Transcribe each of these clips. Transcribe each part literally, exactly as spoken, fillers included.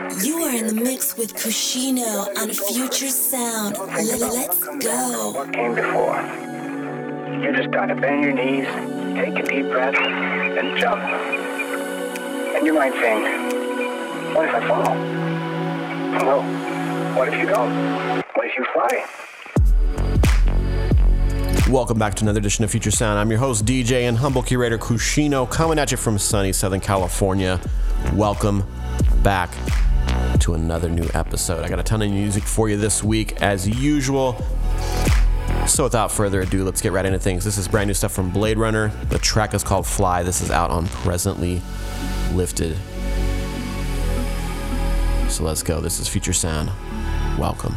You are in the mix with Kushino on Future Sound. L- let's go. What came before? You just gotta bend your knees, take a deep breath, and jump. And you might think, what if I fall? Well, what if you don't? What if you fly? Welcome back to another edition of Future Sound. I'm your host, D J, and humble curator Kushino, coming at you from sunny Southern California. Welcome back to another new episode. I got a ton of music for you this week, as usual. So without further ado, let's get right into things. This is brand new stuff from Blade Runner. The track is called Fly. This is out on Presently Lifted. So let's go. This is Future Sound. Welcome.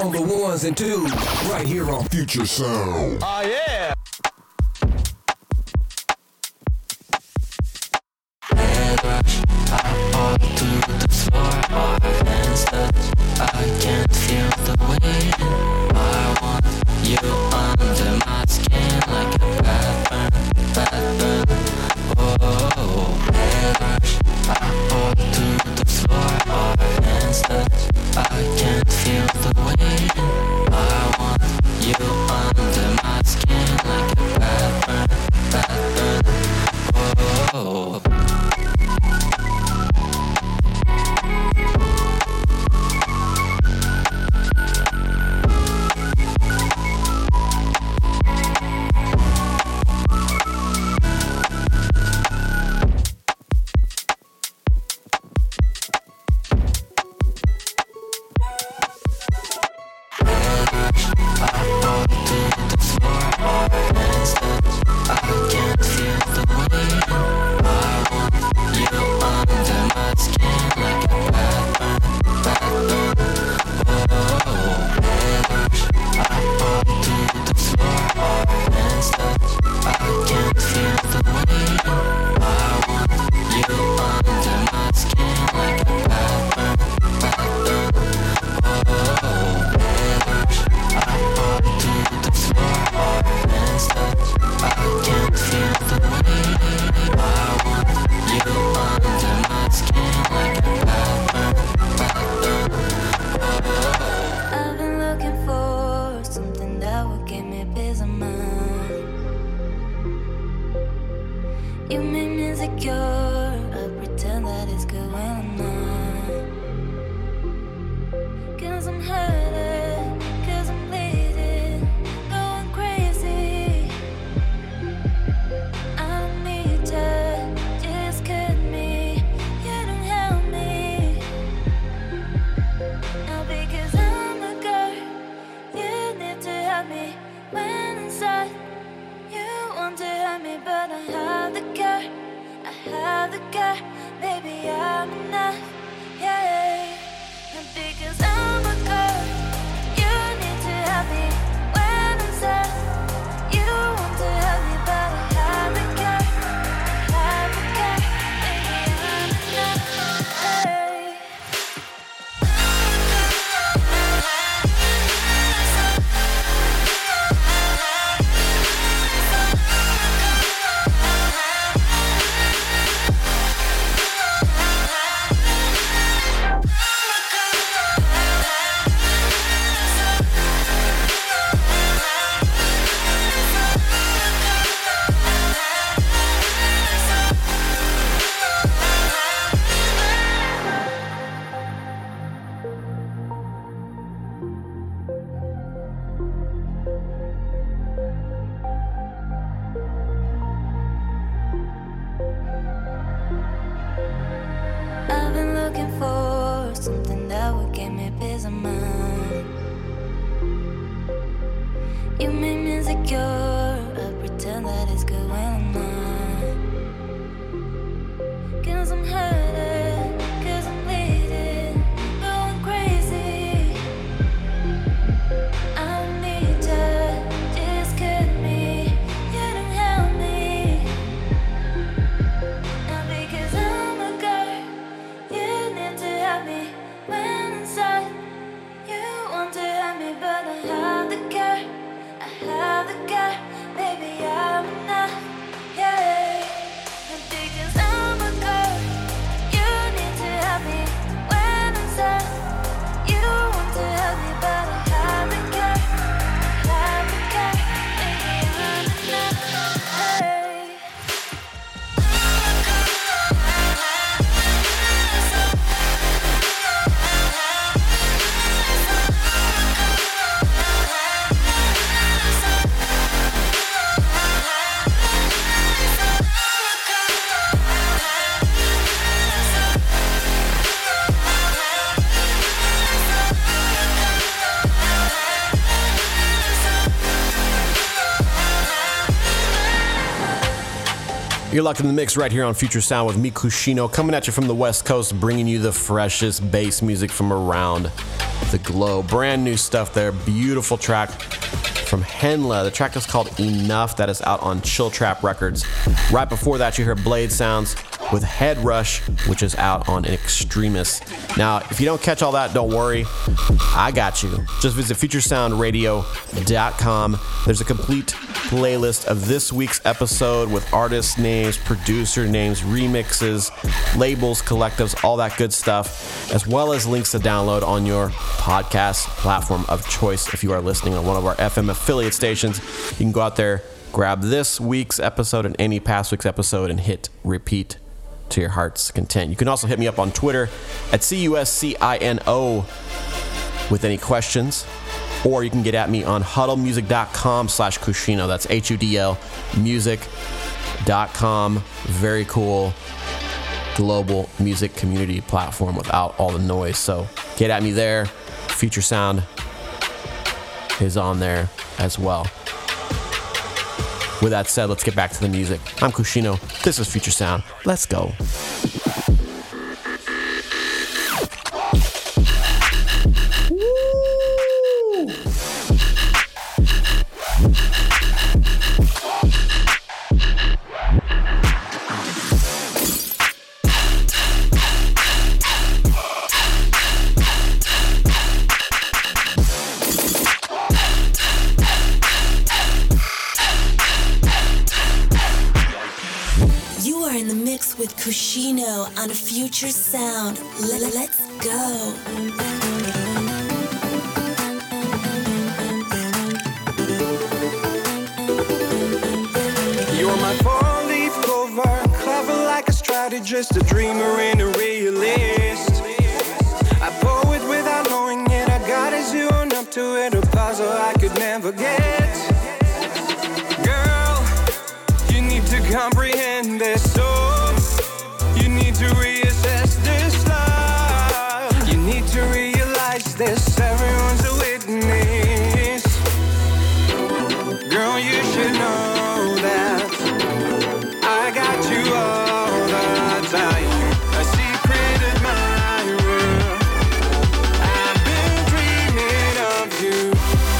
on the ones and twos, right here on Future Sound. Oh yeah! Head rush, I fall to the floor, our hands touch, I can't feel the weight. I want you under my skin like a bad burn, bad burn. Oh, head rush, I fall to the floor, our hands touch, I can't feel the weight. I want you under my skin like a bad burn, bad burn. Oh. You're locked in the mix right here on Future Sound with me, Kushino, coming at you from the West Coast, bringing you the freshest bass music from around The Glow. Brand new stuff there. Beautiful track from Henla. The track is called Enough. That is out on Chill Trap Records. Right before that, you heard Blade Sounds with Head Rush, which is out on Extremis. Now, if you don't catch all that, don't worry. I got you. Just visit future sound radio dot com. There's a complete playlist of this week's episode with artist names, producer names, remixes, labels, collectives, all that good stuff, as well as links to download on your podcast platform of choice. If you are listening on one of our F M affiliate stations, you can go out there, grab this week's episode and any past week's episode and hit repeat to your heart's content. You can also hit me up on Twitter at C U S C I N O with any questions, or you can get at me on huddlemusic.com slash Kushino. That's H U D L music dot com. Very cool global music community platform without all the noise. So get at me there. Future Sound is on there as well. With that said, let's get back to the music. I'm Kushino. This is Future Sound. Let's go. With Kushino on Future Sound. L- let's go. You're my four-leaf clover, clever like a strategist, a dreamer and a realist. I poet without knowing it, I got a zone up to it, a puzzle I could never get. Girl, you need to comprehend this, so you need to reassess this love. You need to realize this, everyone's a witness. Girl, you should know that I got you all the time. A secret admirer, I've been dreaming of you.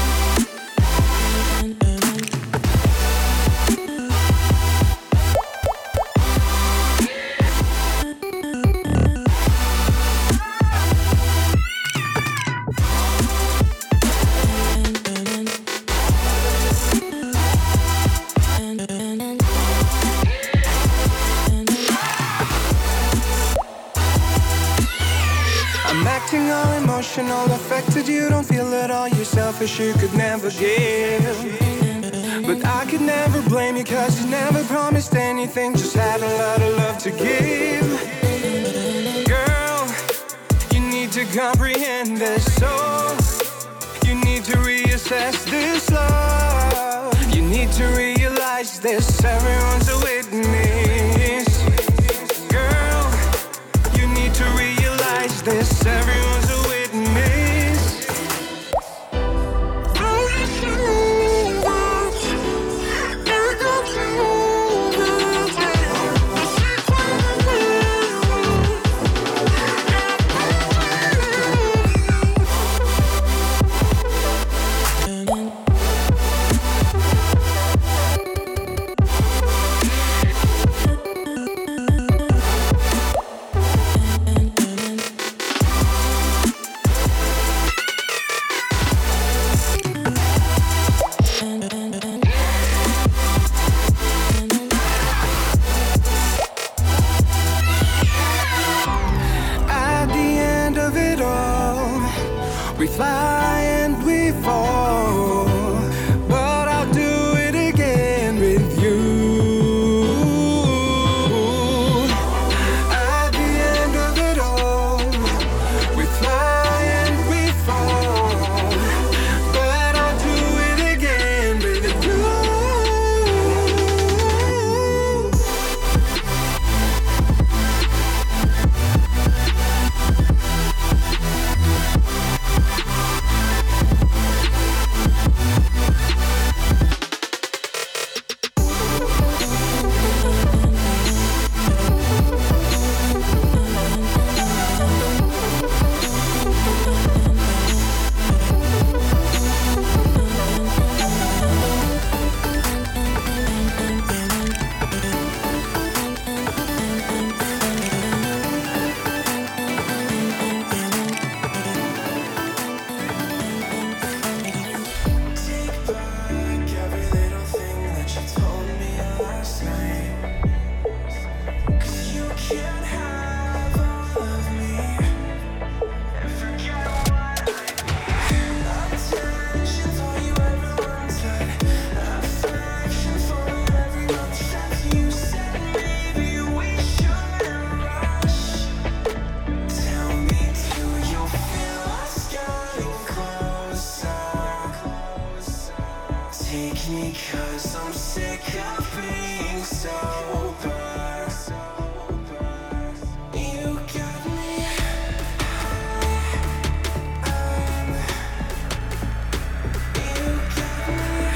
All affected, you don't feel it all, you're selfish, you could never give. But I could never blame you, cause you never promised anything, just had a lot of love to give. Girl, you need to comprehend this, so you need to reassess this love. You need to realize this, everyone's a witness. Girl, you need to realize this, everyone's a witness. Take me cause I'm sick of being sober. You got me high, I'm, you got me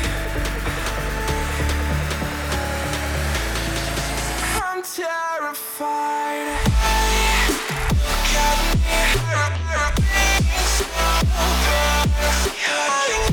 high, I'm terrified. Got me high, being sober. Got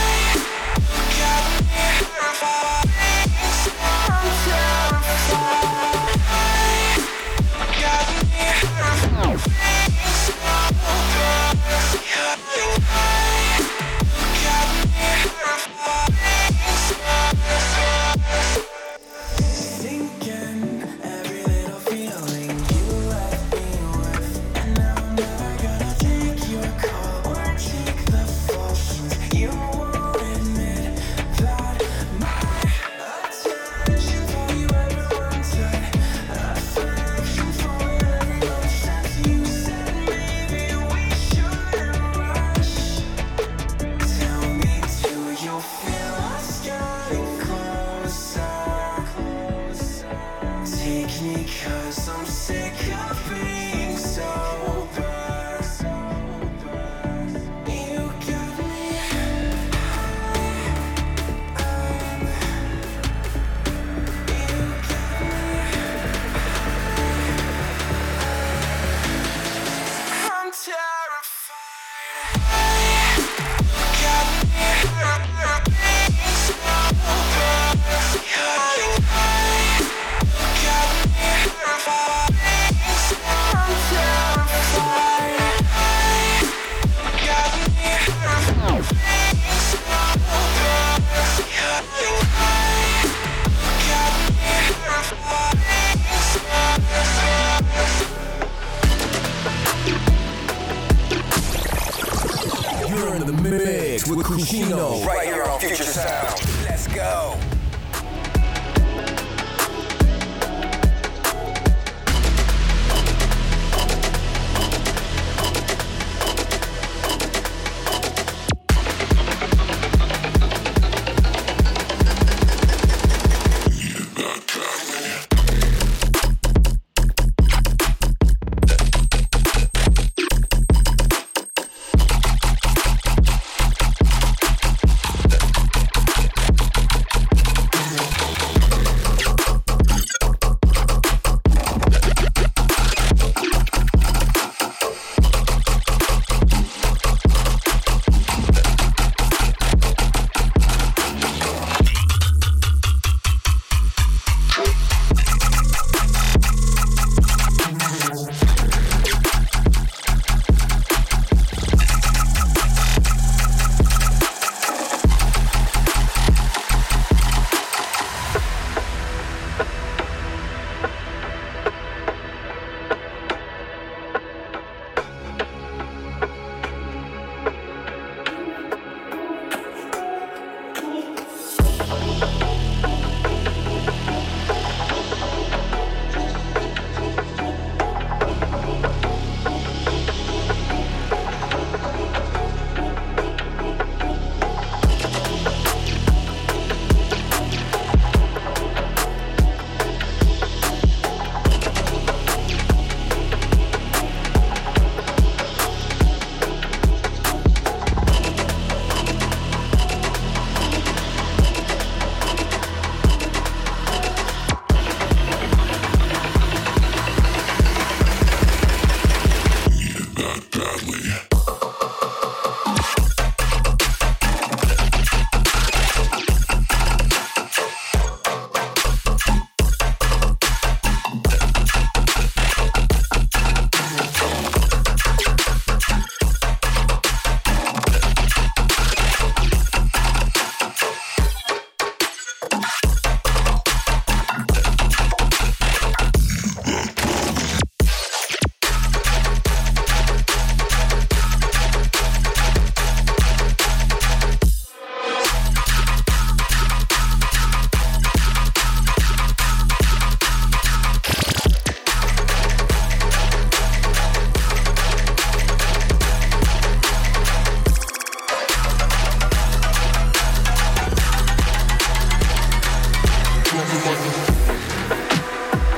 You're in the mix with Kushino right here on Future Sound. Let's go.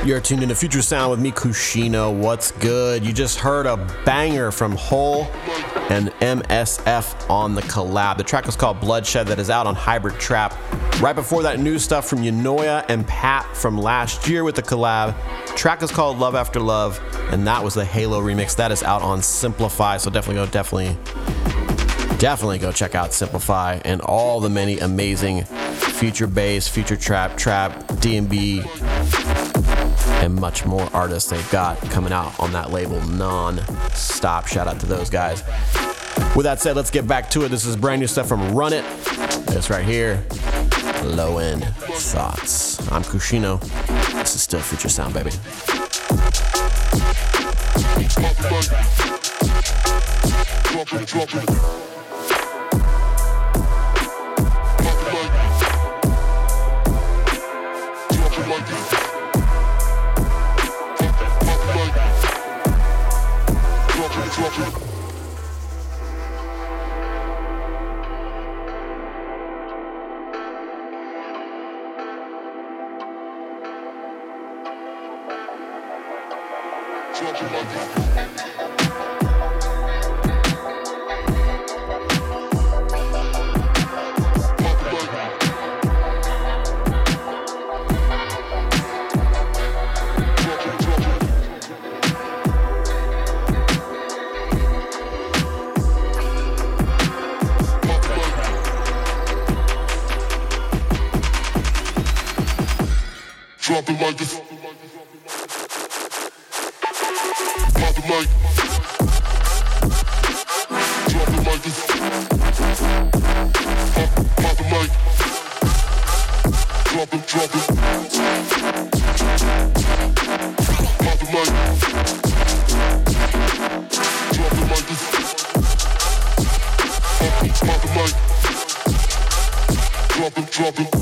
You're tuned into Future Sound with me, Kushino. What's good? You just heard a banger from Hole and M S F on the collab. The track is called Bloodshed, that is out on Hybrid Trap. Right before that, new stuff from Unoya and Pat from last year with the collab. The track is called Love After Love, and that was the Halo remix. That is out on Simplify, so definitely go, definitely, definitely go check out Simplify and all the many amazing future bass, future trap, trap, D and B, and much more artists they've got coming out on that label non-stop. Shout out to those guys. With that said, let's get back to it. This is brand new stuff from Run It. This right here, Low End Thoughts. I'm Kushino. This is still Future Sound, baby. Drop it, drop it. Drop it like this. Pop it like. Drop it like this. Pop, pop it like. Drop it, drop it. Pop it like. Drop it like this. Pop, pop it like. Drop it, drop it.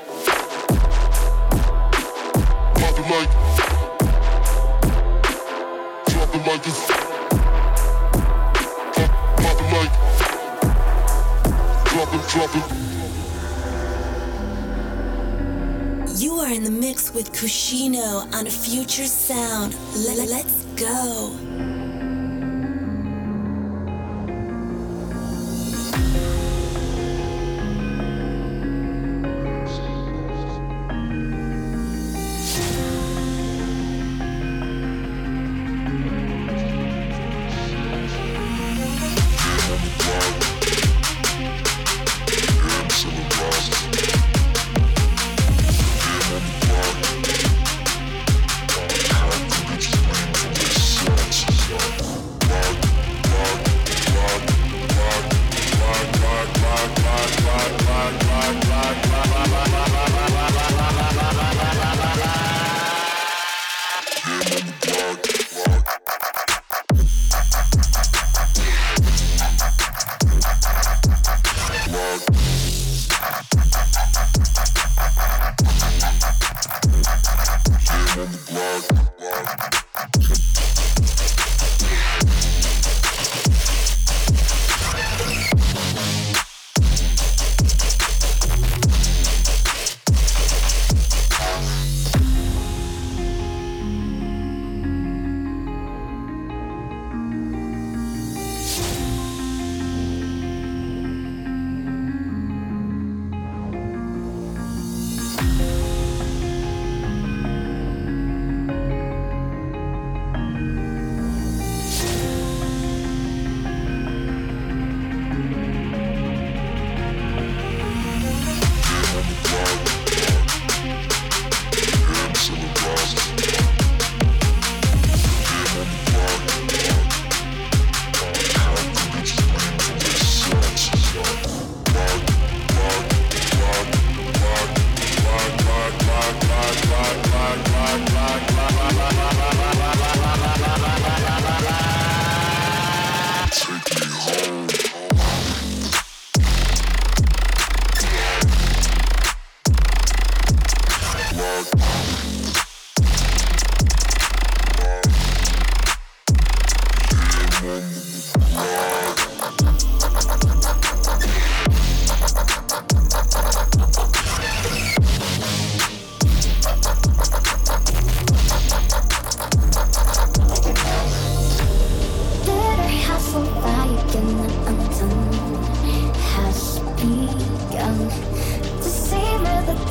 Like, drop it like this. Pop it like, drop it, drop it. You are in the mix with Kushino on Future Sound. Let- let's go. Shots.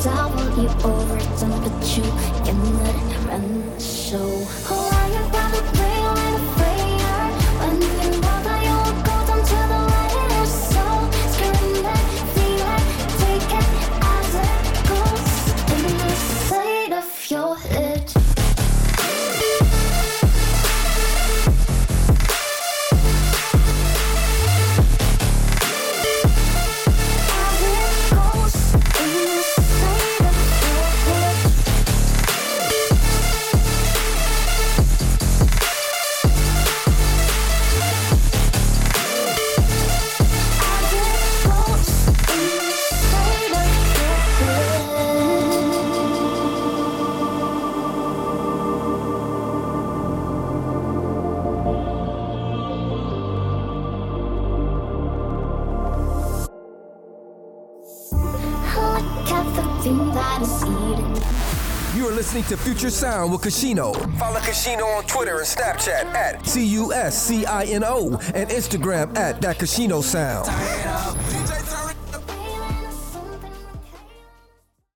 towel, you overdone, but you can let it run the show. Oh, I am probably playing like a player. When you know that you will go down to the later. So scream it, feel it, take it as it goes. In the side of your head. You are listening to Future Sound with Cuscino. Follow Cuscino on Twitter and Snapchat at C U S C I N O and Instagram at That Cuscino Sound.